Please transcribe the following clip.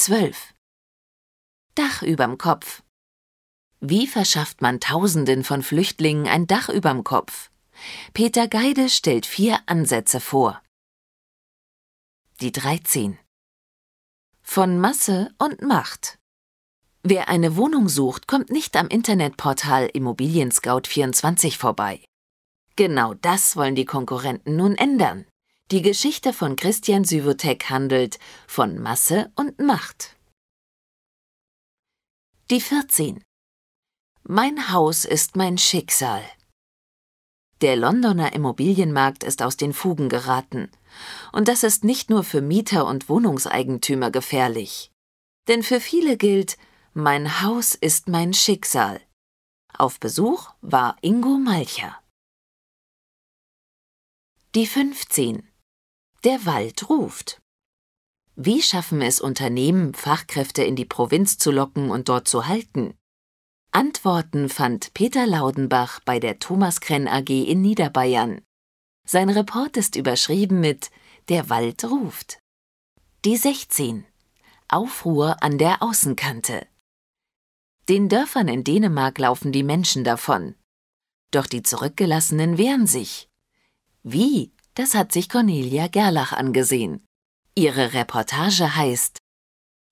12. Dach überm Kopf. Wie verschafft man Tausenden von Flüchtlingen ein Dach überm Kopf? Peter Geide stellt 4 Ansätze vor. Die 13. Von Masse und Macht. Wer eine Wohnung sucht, kommt nicht am Internetportal Immobilienscout24 vorbei. Genau das wollen die Konkurrenten nun ändern. Die Geschichte von Christian Sywotek handelt von Masse und Macht. Die 14. Mein Haus ist mein Schicksal. Der Londoner Immobilienmarkt ist aus den Fugen geraten. Und das ist nicht nur für Mieter und Wohnungseigentümer gefährlich. Denn für viele gilt, mein Haus ist mein Schicksal. Auf Besuch war Ingo Malcher. Die 15. Der Wald ruft. Wie schaffen es Unternehmen, Fachkräfte in die Provinz zu locken und dort zu halten? Antworten fand Peter Laudenbach bei der Thomas Krenn AG in Niederbayern. Sein Report ist überschrieben mit »Der Wald ruft«. Die 16. Aufruhr an der Außenkante. Den Dörfern in Dänemark laufen die Menschen davon. Doch die Zurückgelassenen wehren sich. Wie? Das hat sich Cornelia Gerlach angesehen. Ihre Reportage heißt